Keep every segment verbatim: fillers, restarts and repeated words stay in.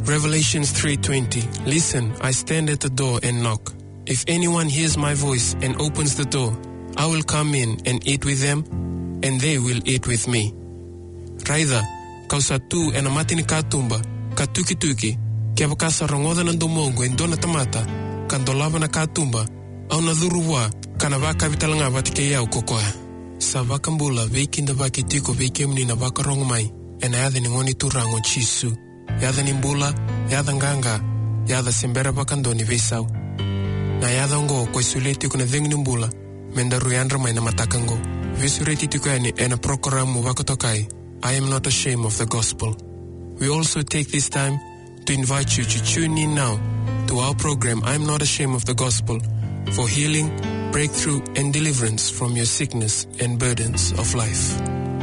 Revelations three twenty. Listen, I stand at the door and knock. If anyone hears my voice and opens the door, I will come in and eat with them, and they will eat with me. Raida, kausa tu ena matini katumba, katuki tuki, kia wakasa rongoda na domongo en dona tamata, kandolava na katumba, au na dhuruwa, kana waka vitalanga watike yau kokoa. Sa wakambula, veikinda waki tiko veikemni na waka rongmai, ena yadha ni ngoni turango chisu, yadha ni mbula, yadha nganga, yadha simbera wakandoni veisau. Na yadha ngo kwa isuleti kuna dhengni mbula, menda ruyandra mai na matakango. Visureti tukani ena prokoramu wakotokai. I am not ashamed of the gospel. We also take this time to invite you to tune in now to our program, I am not ashamed of the gospel, for healing, breakthrough, and deliverance from your sickness and burdens of life.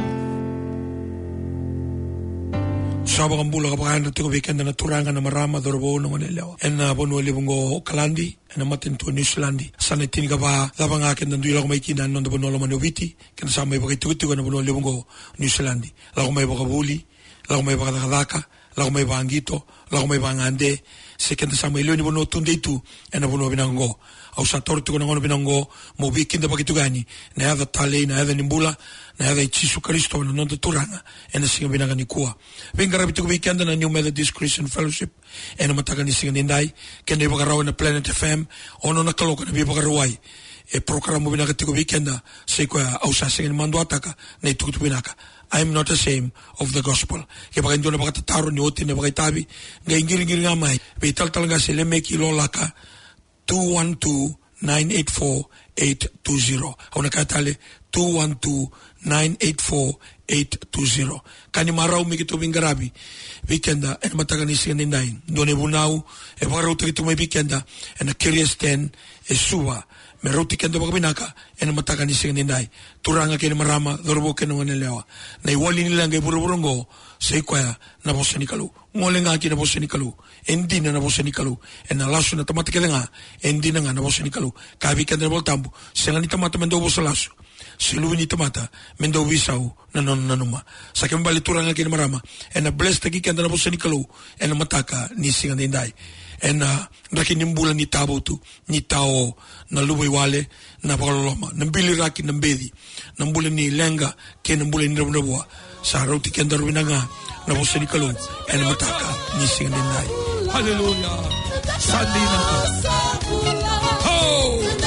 Sabang ambula kapakain natin ko weekend na naturangan na marama dorbo na maniliaw. En na bono libungo kalandi, en na matin to New Zealandi. Sana itin ka ba labang akin na duyo lang may kinan non bono la manoviti. Kaya sa may bakituti ko na bono libungo New Zealandi. Lako may bakabuli, lako may bakadakadaka, lako may bangito, lako may bangande. Sekenda sa may leo ni bono tunde itu, en na bono binango. Au sa torti ko na ngono binango mo weekend na bakitugani. Na yada tale, na yada nimbula, na yada Jesu Kristo na nonto turanga. En na singa binanga ni kuwa. Venga rabito ko weekend na New Methodist Christian Fellowship. En na mataga ni singa ninday. Kenda ibagaraw na Planet F M. Ono na kaloka na ibagaraway. E programo binaka tiko weekend na say ko au sa singa ni mando ataka na itukutu binaka. I am not ashamed of the gospel. Kaya baka hindi na baka tataro ni otin na baka itabi. Ngayon giring-giring nga may. Bital talaga sila may kilolaka two one two, nine eight four, eight two zero. Ako nakatali two one two, nine eight four, eight two zero. Kani maraw mi kito bingarabi. Weekenda, en mataga ni siya nindahin. Doon e bunaw, e baka raw kito may weekenda, en na curious ten, e suwa. Meron tikenda baka binaka, en mataga ni siya nindahin. Turanga kini marama, dorbo kino nga nilewa. Na iwali nila nga iburo-burongo, sa ikwaya, na bosa ni kalu. Ngole nga ki na bosa ni kalu. Endi na na bosa ni kalu. En na laso na tamati kila nga, endi na nga na bosa ni kalu. Kabi kanda na boltambu, siya nga ni tamata mendo bosa laso. Siluwi ni tamata, mendo wisaw, nanon nanuma. Sa kembali turanga kini marama, en na bless tagi kanda na bosa ni kalu, en na mataka ni siya nga ninday. En na rakin yung bulan ni tabo tu, ni tao na luway wale, na pakaloloma. Nambili rakin ng bedi, ng bulan ni lenga, kaya ng bulan ni ramdabuwa. Sa araw ti kanda rin na nga, na bosa ni kalu, en na mataka ni siya nga ninday. Hallelujah! Sandi na ka. Oh!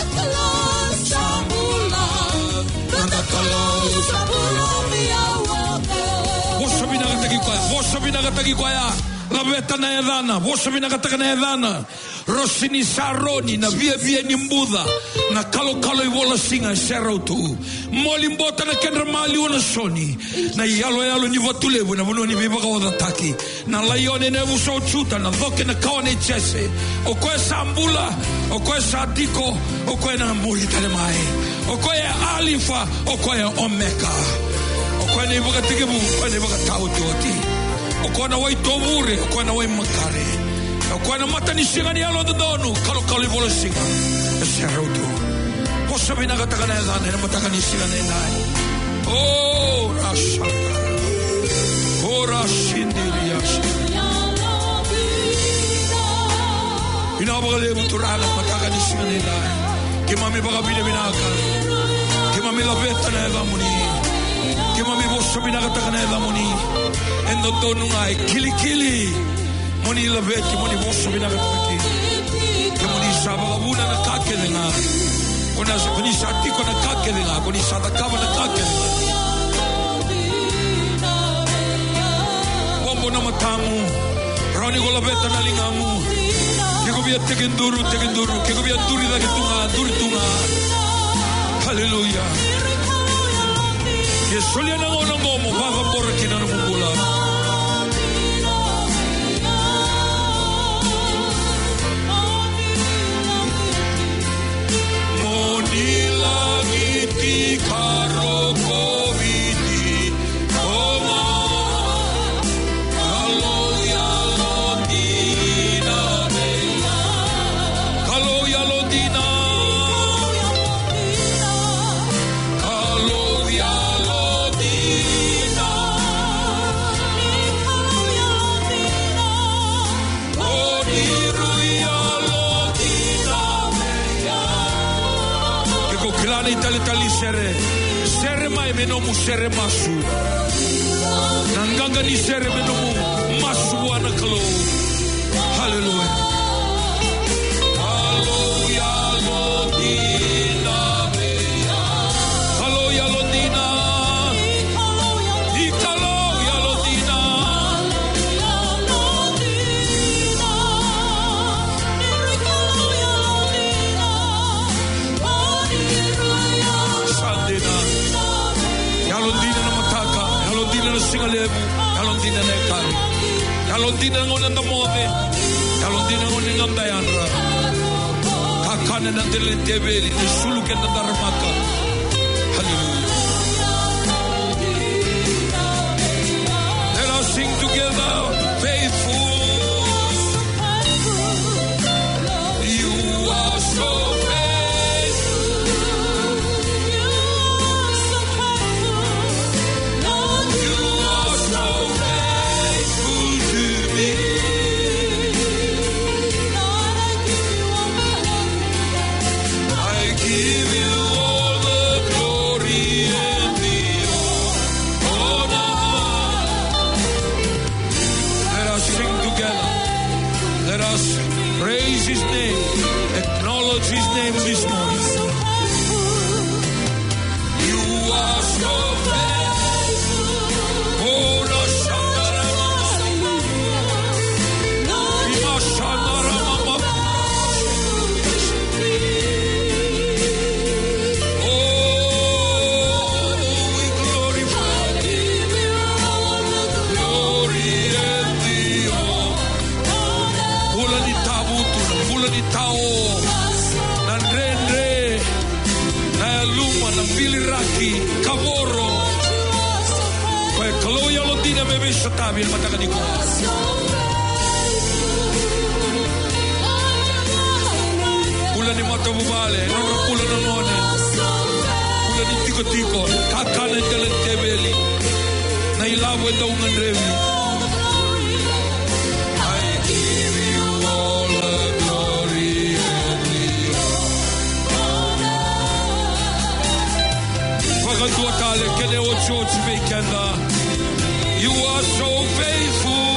Vosa binakatagi ko ya, vosa binakatagi ko ya. Labeta na edana, vosa binakatagi na edana. Rosini saroni na via via nimbuda na kalo kalo iwola singa sero tu. Molimbota na kendra mali ona soni. Na yalo yalo ni votulevu na vono ni bibaka wadataki. Na layone ne vuso chuta na doke na kawane chese. O kwe sambula, o kwe sadiko, o kwe na mbuli talemai. O kwe alifa, o kwe omega. O kwe ni baka tikibu, o kwe ni baka tautuoti. O kwe na wai tovure, o kwe na wai makare. O kwe na mata ni singa ni alo dodonu, kalo kalo i vola singa. E serotu. Posa binakataka na edane, na mataka ni singa na inay. Oh, rasaka. Oh, rasindirias. Pinapakalimu turana, mataka ni singa na inay. Kimami baka binabinaka. Kimami labeta na edamuni. Kimami posa binakataka na edamuni. Endo donu ngay, kili-kili. Moni labeti, moni posa binakataki. Kimoni sabakabuna na kakele nga. Kuni satiko na kakele nga. Kuni satakaba na kakele nga. Wambo na matamu. Rani ko labeta na lingamu. Kiko biya tekenduru, tekenduru. Kiko biya duri na kitunga, duri tunga. Hallelujah. Yesulia na ngona ngomo. Baka mbora kina na mungula. Ilagiti karo kovidi oma kalo yalodina kalo yalodina kalo yalodina Mana itali-tali sere. Sere mai menomu sere masu. Nanganga ni sere menomu masu wana kalo. Hallelujah. Singalemu, Yalondina Nekari, Yalondina Ngonanda Move, Yalondina Ngonanda Yandra, Kakana Nandele Tebeli, the Suluk and the Daramaka. Hallelujah. Let us sing together, faithful. You are so praise His name, acknowledge His name this morning. You are so faithful. Oh, no, Cavoro, quel caloia lo dina me messo tabi il mataka di cuore. Pula ni mata bubale, non pula non none, pula ni tico tico, kakane delle tebeli, na ilawo e da un andrevi. You are so faithful.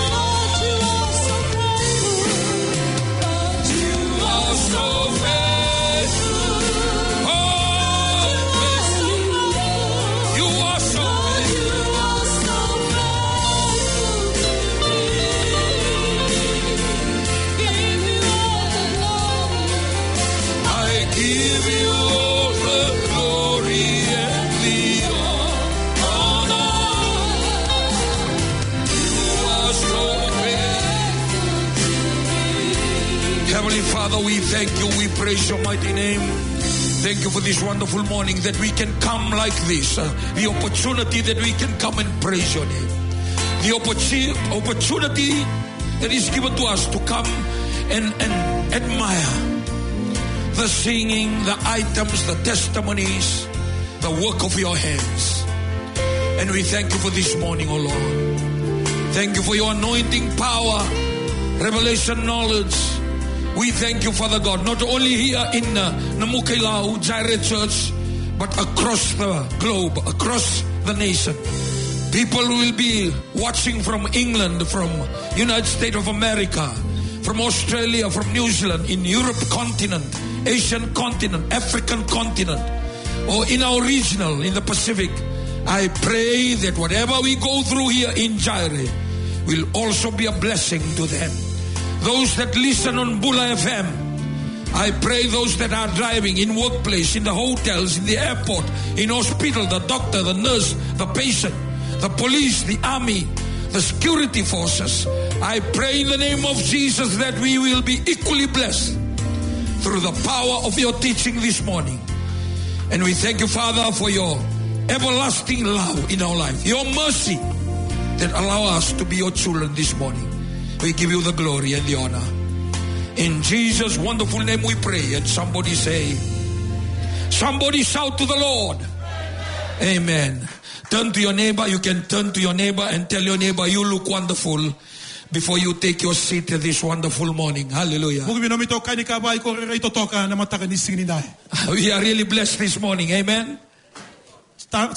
You are so faithful. Oh, faithful. You are so faithful. I give you all the glory and the Heavenly Father, we thank you, we praise your mighty name. Thank you for this wonderful morning that we can come like this. Uh, the opportunity that we can come and praise your name. The opportunity that is given to us to come and, and admire the singing, the items, the testimonies, the work of your hands. And we thank you for this morning, O Lord. Thank you for your anointing power, revelation knowledge. We thank you, Father God, not only here in uh, Namukelau, Jireh Church, but across the globe, across the nation. People will be watching from England, from United States of America, from Australia, from New Zealand, in Europe continent, Asian continent, African continent, or in our regional, in the Pacific. I pray that whatever we go through here in Jireh will also be a blessing to them. Those that listen on Bula F M, I pray those that are driving in workplace, in the hotels, in the airport, in hospital, the doctor, the nurse, the patient, the police, the army, the security forces. I pray in the name of Jesus that we will be equally blessed through the power of your teaching this morning. And we thank you, Father, for your everlasting love in our life, your mercy that allow us to be your children this morning. We give you the glory and the honor. In Jesus' wonderful name we pray. And somebody say, somebody shout to the Lord. Amen. Turn to your neighbor. You can turn to your neighbor and tell your neighbor, you look wonderful. before you take your seat this wonderful morning. Hallelujah. Bugi bino mito kani ka ba ko re to toka na mataka ni singni dai. We are really blessed this morning. Amen. And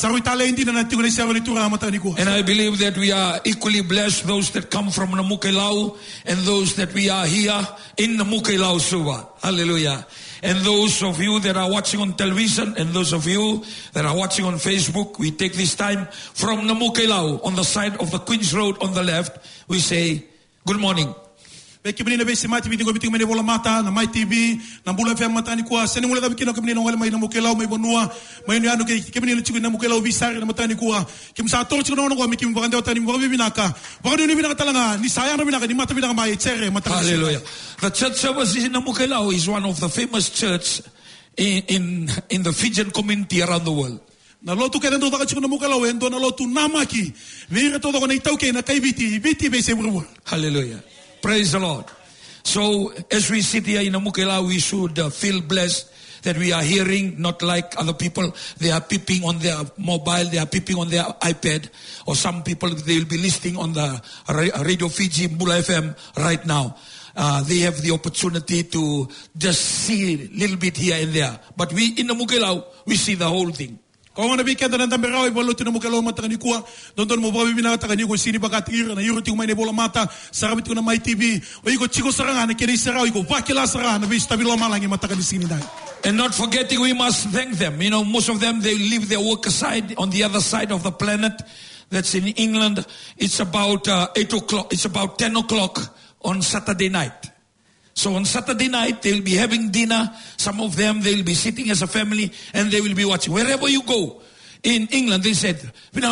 I believe that we are equally blessed, those that come from Namukelau and those that we are here in Namukelau Suva. Hallelujah. And those of you that are watching on television and those of you that are watching on Facebook, we take this time from Namukelau on the side of the Queen's Road on the left. We say, good morning. Beki menina besi mati biti go biti mene bola mata na mai T V na bula F M mata ni kwa sene mula da bikino kemene ngale mai na Mukelau mai bonua mai ni anu ke kemene chiku na Mukelau visari na mata ni kwa kim sa tor chiku no go mi kim bagande otani mo binaka bagande ni binaka talanga ni sayang na binaka ni mata binaka mai chere mata. Hallelujah. The church service in Mukelau is one of the famous church in in in the Fijian community around the world. Na lotu ke dentro da chiku na Mukelau endo na lotu namaki vire todo ko nei tauke na kai biti biti be se burbu. Hallelujah. Praise the Lord. So, as we sit here in Namukelau, we should uh, feel blessed that we are hearing, not like other people. They are peeping on their mobile, they are peeping on their iPad, or some people, they will be listening on the Radio Fiji, Mbula F M right now. Uh, they have the opportunity to just see a little bit here and there. But we, in Namukelau, we see the whole thing. Kung ano bigyan na tamberaw ibolo tinu Mukelau mata ni kuwa don don mo babi bina ta ni ko sini bagatir na yuro ti mai ne bola mata sarabit ko na mai T V o iko chiko saranga na kiri sarao iko vakila saranga na bis tabilo malangi mata ni sini dai. And not forgetting, we must thank them. You know, most of them, they leave their work aside on the other side of the planet. That's in England. It's about uh, eight o'clock. It's about ten o'clock on Saturday night. So on Saturday night, they'll be having dinner. Some of them, they'll be sitting as a family and they will be watching. Wherever you go, in England, they said,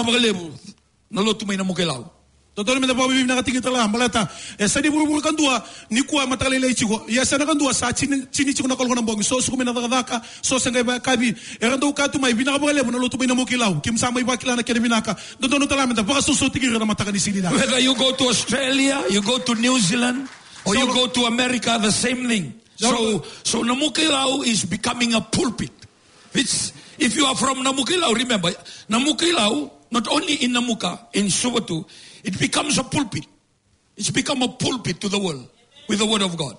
nalotu may na Mukelau. Totoo na babi na katingin tala malata. Esa di buru-buru kandua ni kuwa matalele ichigo. Yesa na kandua sa chini chini chigo na kolgo na bongi. So su kumina daka so sengai ba kabi. Erando katu may binakabale mo nalotu may na Mukelau. Kim sa may bakila na kene binaka. Totoo tala menta baka suso tigir na mataka ni sini na. Whether you go to Australia, you go to New Zealand, or you go to America, the same thing. So, so Namukelau is becoming a pulpit. It's, if you are from Namukelau, remember, Namukelau, not only in Namuka, in Suwatu, it becomes a pulpit. It's become a pulpit to the world with the word of God.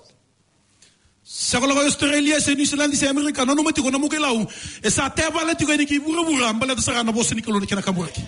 Sa ko Australia, sa New Zealand, sa America, no numati ko Namukelau, e sa teba la tigo ni ki bura-bura, mbala sa kana boss ni kalo ni kinakamuraki.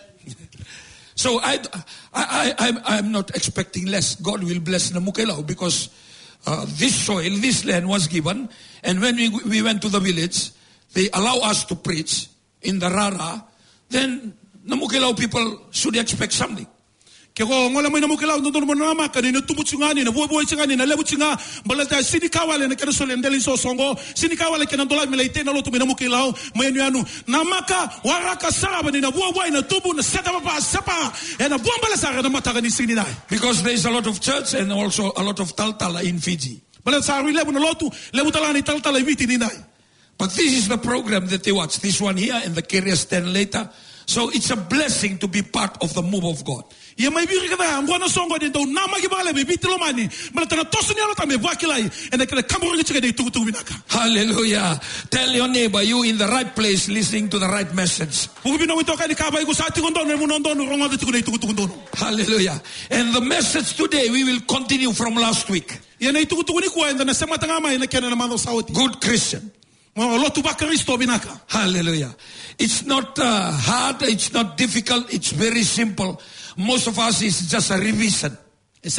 So I, I, I, I'm not expecting less. God will bless Namukelau because uh, this soil, this land was given. And when we, we went to the village, they allow us to preach in the Rara. Then Namukelau people should expect something. Kego ngola mo Namukelau no no nama kanina tubutungani na buo buo chingani na lebutinga balata sinikawale na kana sole ndeli so songo sinikawale kana dola milaite na lotu Namukelau moyenu anu namaka waraka saba ni na buo buo na tubu na seta papa sapa na buo mbala sara na mataka ni sini dai because there is a lot of church and also a lot of taltala in Fiji balata sari lebu na lotu lebu talani taltala viti ni dai. But this is the program that they watch, this one here and the carrier stand later. So it's a blessing to be part of the move of God. Hallelujah. Tell your neighbor, you in the right place listening to the right message. Hallelujah. And the message today we will continue from last week. Good Christian. Hallelujah. It's not uh, hard, it's not difficult, it's very simple. Most of us is just a revision. A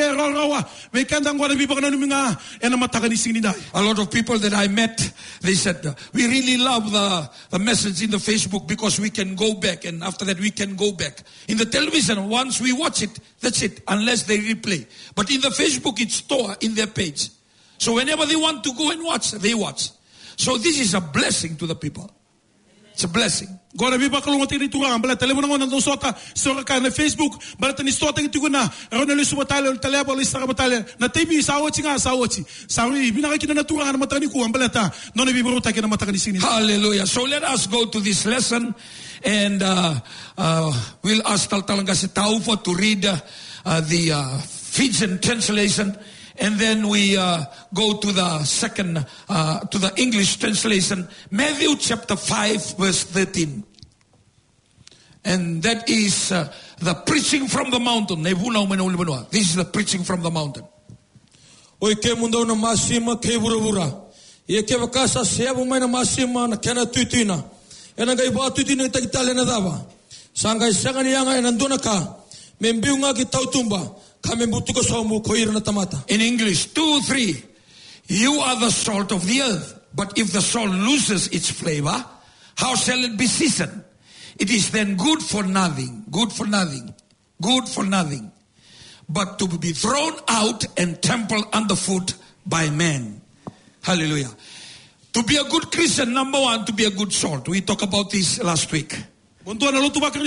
lot of people that I met, they said, we really love the, the message in the Facebook because we can go back and after that we can go back. In the television, once we watch it, that's it, unless they replay. But in the Facebook, it's stored in their page. So whenever they want to go and watch, they watch. So this is a blessing to the people. It's a blessing. Agora vi ba kalungo tini tuang bala telefono ngo nando sota sora ka na Facebook bala tani sota ngi tuguna rona le subatale tele ba le sara batale na T V sa ochi nga sa ochi sawi bina ka na tuang na matani ku ambala ta no ne bibro ta kina matani sini. Hallelujah. So let us go to this lesson and uh, uh, we'll ask Taltalanga Taufa to read uh, uh, the uh, Fijian translation. And then we uh, go to the second, uh, to the English translation, Matthew chapter five, verse thirteen. And that is uh, the preaching from the mountain. This is the preaching from the mountain. Oi ke mundo na masima ke buravura. Ye ke vakasa sebu mai na masima na kena tuitina. Ena gai ba tuitina ta kitale na dava. Sangai sagani yanga ena ndona ka. Membiunga ki tautumba. Kame butuko somu koira na tamata. In English, two, three. You are the salt of the earth. But if the salt loses its flavor, how shall it be seasoned? It is then good for nothing. Good for nothing. Good for nothing. But to be thrown out and trampled underfoot by men. Hallelujah. To be a good Christian, number one, to be a good salt. We talked about this last week. And the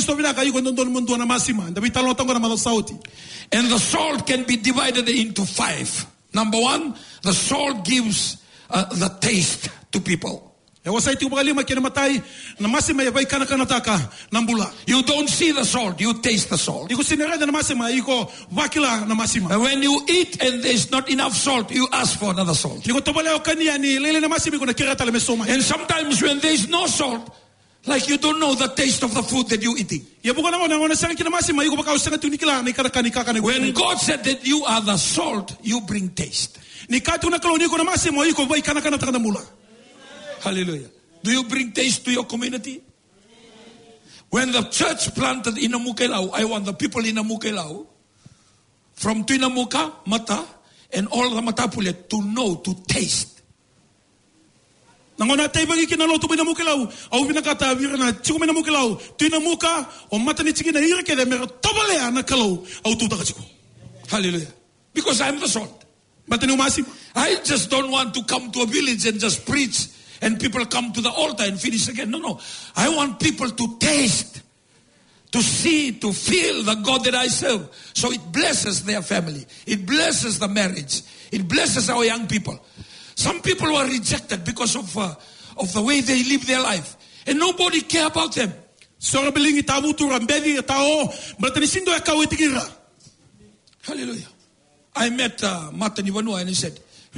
salt can be divided into five. Number one, the salt gives uh, the taste to people. You don't see the salt, you taste the salt. And when you eat and there's not enough salt, you ask for another salt. And sometimes when there's no salt, like you don't know the taste of the food that you're eating. When God said that you are the salt, you bring taste. Hallelujah. Do you bring taste to your community? When the church planted in Namukelau, I want the people in Namukelau, from Tuinamuka, Mata, and all the Matapule to know, to taste. Hallelujah. Because I'm the salt. I just don't want to come to a village and just preach and people come to the altar and finish again. No, no. I want people to taste, to see, to feel the God that I serve. So it blesses their family. It blesses the marriage. It blesses our young people. Some people were rejected because of uh, of the way they live their life. And nobody care about them. Hallelujah. I met uh, Martin Ivanua and he said,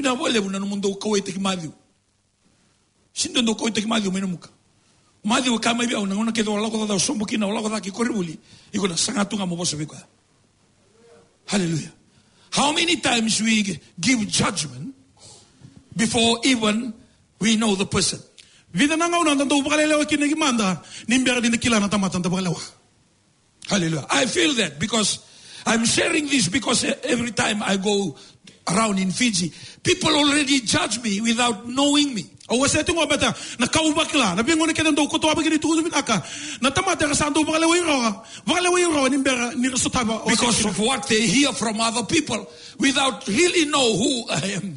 Sindo ndo ko itaki madhi umenuka. Madhi wakama hivi unaona kedo wala ko da sombo kina wala ko da ki koribuli. Iko na sangatu nga moboso biko. Hallelujah. How many times we give judgment before even we know the person? Vida nanga una ndo ubakalelewa kinigi manda nimbera dine kila na tamata ndabakalewa. Hallelujah. I feel that because I'm sharing this because every time I go around in Fiji, people already judge me without knowing me. Because of what they hear from other people without really know who I am.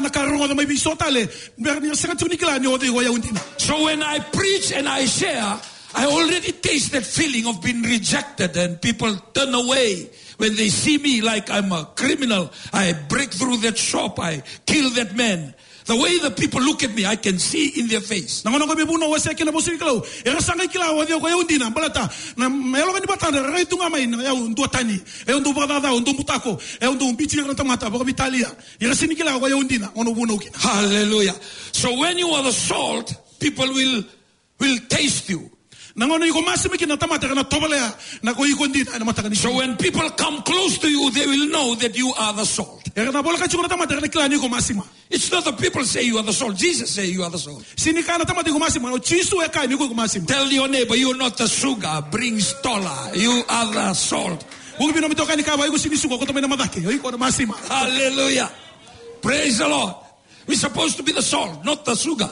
So when I preach and I share, I already taste that feeling of being rejected and people turn away. When they see me like I'm a criminal, I break through that shop, I kill that man. The way the people look at me, I can see in their face. So when I Hallelujah. So when you are the salt, people will will taste you. So when people come close to you, they will know that you are the salt. It's not the people say you are the salt. Jesus say you are the salt. Tell your neighbor, you are not the sugar, bring stola. You are the salt. Hallelujah. Praise the Lord. We're supposed to be the salt, not the sugar.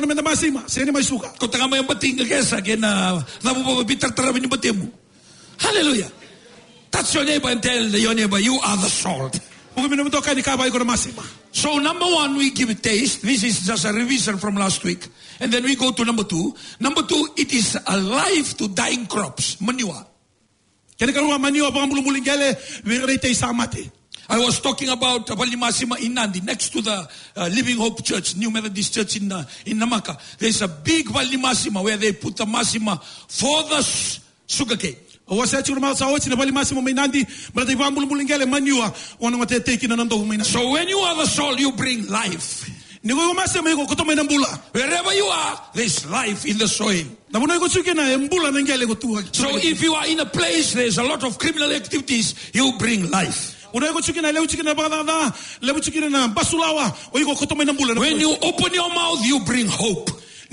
Hallelujah. Touch your neighbor and tell your neighbor, you are the salt. So number one, we give it taste. This is just a revision from last week. And then we go to number two. Number two, it is a life to dying crops. Manure. I was talking about Valimasima in Nandi, next to the uh, Living Hope Church, New Methodist Church in uh, in Namaka. There's a big Valimasima where they put the masima for the sugarcane. So when you are the salt, you bring life. Niko masema iko kotoma ina mbula. Wherever you are, there's life in the soil. Na bona iko tsuke na mbula na ngele ko So if you are in a place there's a lot of criminal activities, you bring life. When you open your mouth, you bring hope.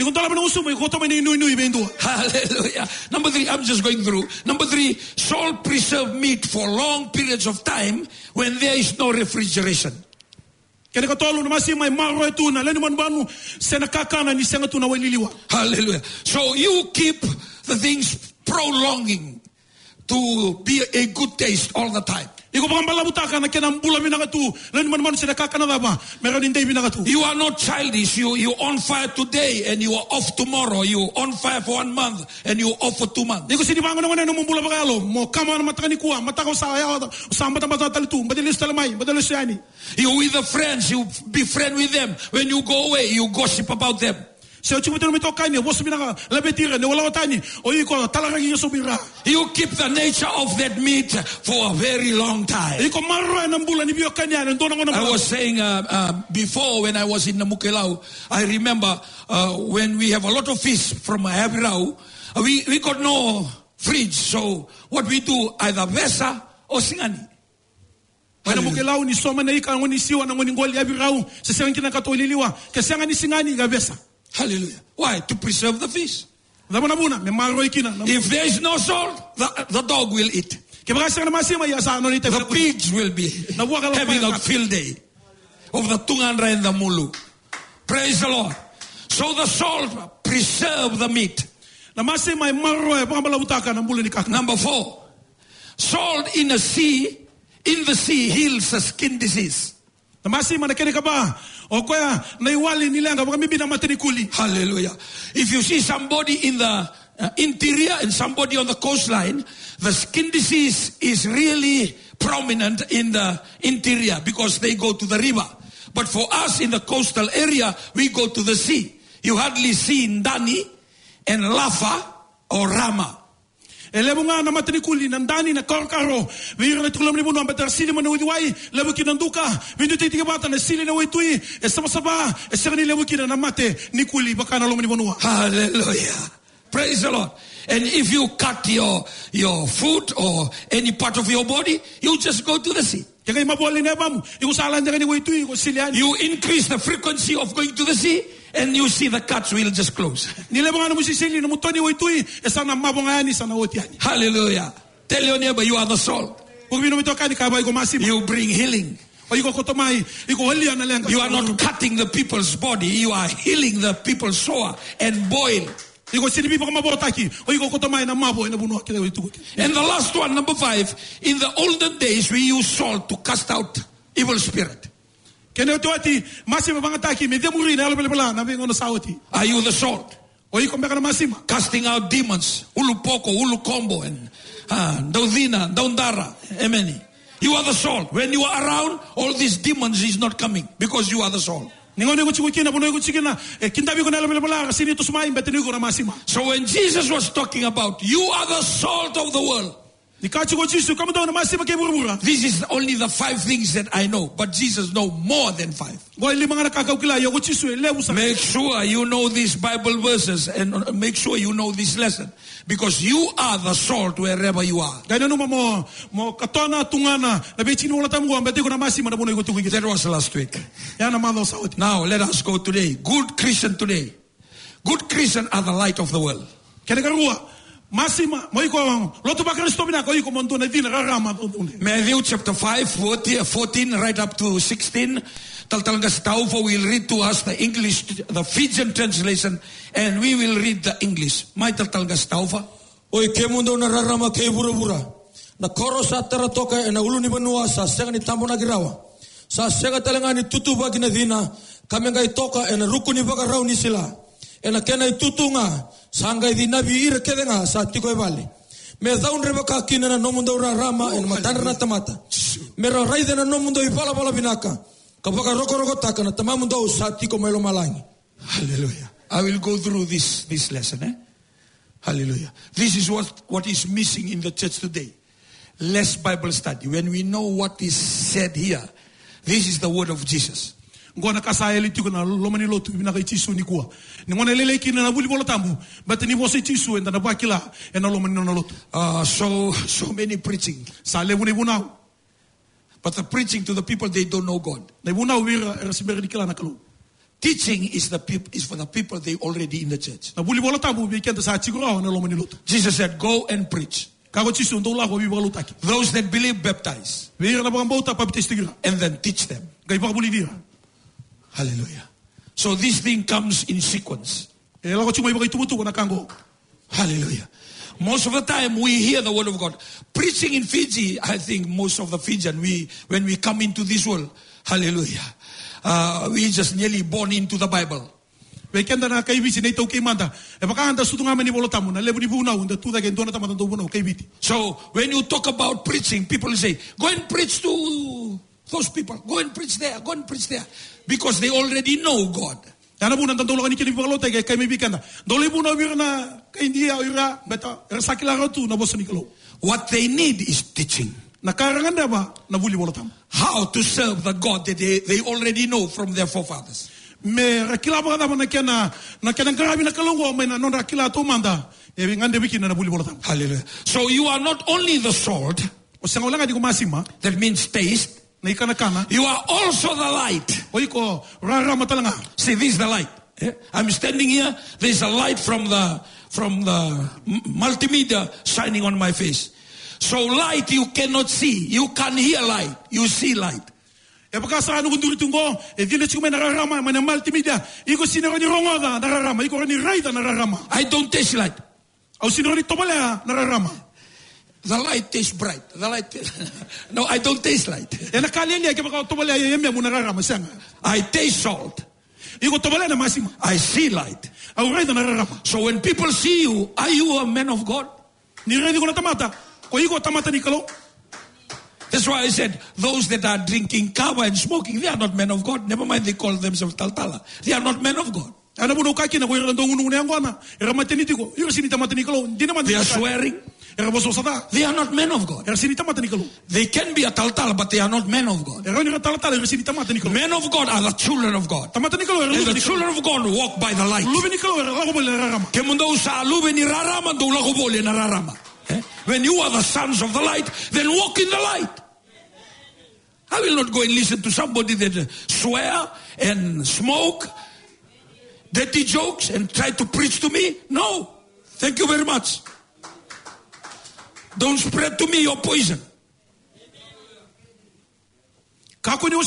Hallelujah. Number three, I'm just going through. Number three, salt preserve meat for long periods of time when there is no refrigeration. Hallelujah. So you keep the things prolonging to be a good taste all the time. You are not childish. You you on fire today and you are off tomorrow. You on fire for one month and you are off for two months. You with the friends, you be friend with them. When you go away, you gossip about them. You keep the nature of that meat for a very long time. I was saying uh, uh, before when I was in Namukelau, I remember uh, when we have a lot of fish from Habirau, uh, we, we got no fridge. So what we do, either Vesa or Singani. Hallelujah. Why? To preserve the fish. If there is no salt, the, the dog will eat. The pigs will be having a field day of the Tungandra and the Mulu. Praise the Lord. So the salt preserve the meat. Number four, salt in the sea, in the sea heals a skin disease. Hallelujah. If you see somebody in the uh, interior and somebody on the coastline, the skin disease is really prominent in the interior because they go to the river. But for us in the coastal area, we go to the sea. You hardly see Ndani and Lafa or Rama. Elebunga na matrikuli nandani na korkaro wir na tulam ni buno ambetar sili manu diwai lebuki nanduka vindu titi bata na sili na witui esama saba esani lebuki na mate nikuli bakana lo ni bunua. Hallelujah. Praise the Lord. And if you cut your your foot or any part of your body, you just go to the sea. You increase the frequency of going to the sea, and you see the cuts will just close. Hallelujah. Tell your neighbor you are the salt. You bring healing. You are not cutting the people's body, you are healing the people's sore and boil. And the last one, number five, in the olden days we used salt to cast out evil spirit. Are you the salt? Casting out demons, Ulupoko, Ulukombo, and Daudina, Daundara, Emeni. You are the salt. When you are around, all these demons is not coming because you are the salt. So when Jesus was talking about, you are the salt of the world. This is only the five things that I know, but Jesus knows more than five. Make sure you know these Bible verses and make sure you know this lesson, because you are the salt wherever you are. That was last week. Now let us go today. Good Christian today. Good Christian are the light of the world. Matthew chapter five, fourteen, right up to sixteen. We'll read to us the English, the Fijian translation, and we will read the English. My Taltalgastaufa. Oi kemundo na rarama ke burabura. Na koro sa taratoka na uluni banua sa segani tambo na girawa. Sa sega talangani tutuba ginadina kamenga itoka na rukuni baga rauni sila. Ena kena itutunga sanga idinabi ira kedenga sa tiko evali. Me daun rebaka kina na nomundo rama en matana na tamata. Me raide na nomundo ibala bala binaka. Kapaka roko roko taka na tamamundo sa tiko melo malangi. Hallelujah. I will go through this this lesson, eh? Hallelujah. This is what what is missing in the church today. Less Bible study. When we know what is said here, this is the word of Jesus. ngona kasa ele tiko na lomani lotu bina kai tisu ni kua ni ngona lele kina na buli bola tambu but ni bose tisu enda na bakila ena lomani na lotu. Uh, so so many preaching. Sa le buni bunau. But the preaching to the people, they don't know God. Ne bunau wira resibere di kila na kalu. Teaching is the people is for the people they already in the church. Na buli bola tambu bi kenta sa tigura na lomani lotu. Jesus said, "Go and preach." Those that believe, baptize. And then teach them. Hallelujah. So this thing comes in sequence. Hallelujah. Most of the time we hear the word of God. Preaching in Fiji, I think most of the Fijian, we, when we come into this world, hallelujah, uh, we just nearly born into the Bible. So when you talk about preaching, people say, go and preach to those people. Go and preach there. Go and preach there. Because they already know God. What they need is teaching. How to serve the God that they, they already know from their forefathers. Hallelujah. So you are not only the salt, that means taste. You are also the light. See, this is the light. I'm standing here. There's a light from the from the multimedia shining on my face. So light you cannot see. You can hear light. You see light. I don't taste light. The light tastes bright. The light no, I don't taste light. I taste salt. I see light. So when people see you, are you a man of God? That's why I said, those that are drinking kava and smoking, they are not men of God. Never mind they call themselves taltala. They are not men of God. They are swearing. They are not men of God. They can be a taltala, but they are not men of God. Men of God are the children of God. And the children of God walk by the light. When you are the sons of the light, then walk in the light. I will not go and listen to somebody that swear and smoke, dirty jokes, and try to preach to me. No. Thank you very much. Don't spread to me your poison. Because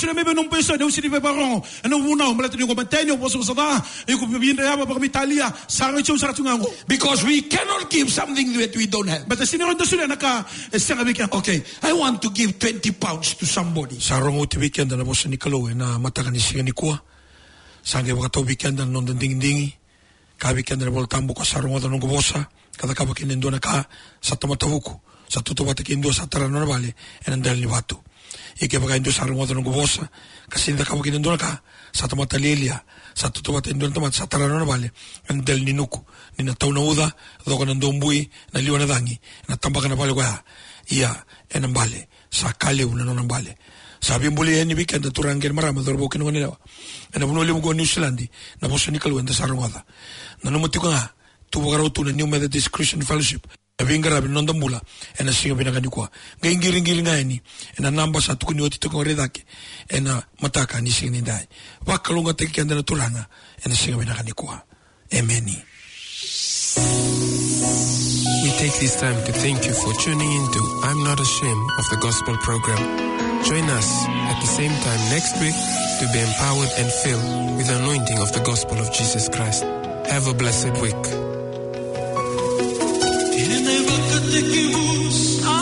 we cannot give something that we don't have. Okay, I want to give twenty pounds to somebody. Kada kaba kinendo ka sa tomatavuku sa tutubata kindo sa tarano vale en andal ni vatu ike baga indo sa rongo no gobosa kasi nda kaba kinendo ka sa tomatalelia sa tutubata indo tomat sa tarano vale en del ni nuku ni na tauna uda do kana ndombui na liwana dangi na tambaka na vale kwa ia en ambale sa kale una no ambale sabi mbuli en weekend turangel marama dorbo kino nela en abuno limu go New Zealand na bosoni kalwenda sa rongoda na no mutiko nga Tubagaro to the New Methodist Christian Fellowship. A vingar of Nondamula and a singer Binaganua. Gangiring Gilingani and a number Satukuni to Redaki and a Mataka and singing die. Wakalunga take and a Turanga and a singer Binaganua. Amen. We take this time to thank you for tuning into I'm Not Ashamed of the Gospel program. Join us at the same time next week to be empowered and filled with the anointing of the gospel of Jesus Christ. Have a blessed week.